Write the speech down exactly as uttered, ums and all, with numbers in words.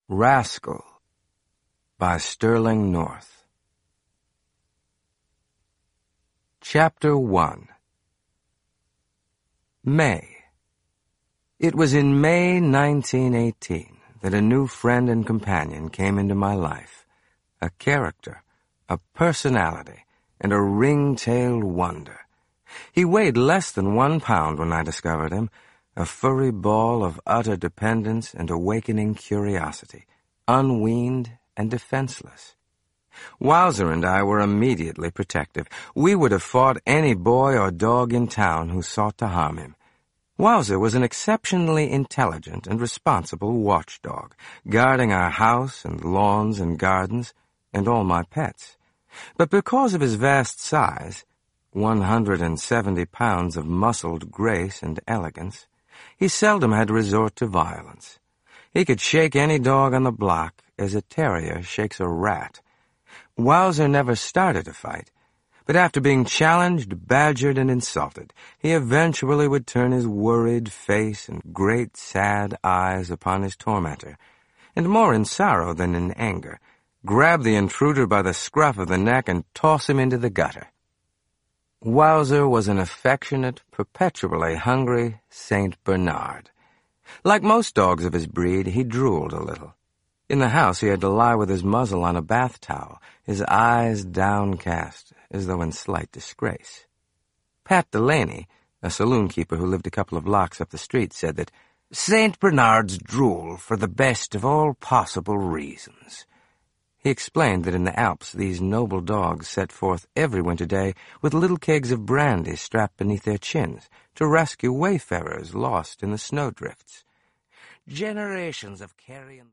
Rascal by Sterling North. Chapter one. May. It was in May nineteen eighteen that a new friend and companion came into my life, a character, a personality, and a ring-tailed wonder. He weighed less than one pound when I discovered him, a furry ball of utter dependence and awakening curiosity, unweaned and defenseless. Wowzer and I were immediately protective. We would have fought any boy or dog in town who sought to harm him. Wowzer was an exceptionally intelligent and responsible watchdog, guarding our house and lawns and gardens, and all my pets. But because of his vast size, one hundred and seventy pounds of muscled grace and elegance, he seldom had to resort to violence. He could shake any dog on the block as a terrier shakes a rat. Wowzer never started a fight, but after being challenged, badgered, and insulted, he eventually would turn his worried face and great sad eyes upon his tormentor, and more in sorrow than in anger, grab the intruder by the scruff of the neck and toss him into the gutter. Wowzer was an affectionate, perpetually hungry Saint Bernard. Like most dogs of his breed, he drooled a little. In the house, he had to lie with his muzzle on a bath towel, his eyes downcast, as though in slight disgrace. Pat Delaney, a saloon-keeper who lived a couple of blocks up the street, said that Saint Bernards drool for the best of all possible reasons. He explained that in the Alps these noble dogs set forth every winter day with little kegs of brandy strapped beneath their chins to rescue wayfarers lost in the snowdrifts. Generations of carrion...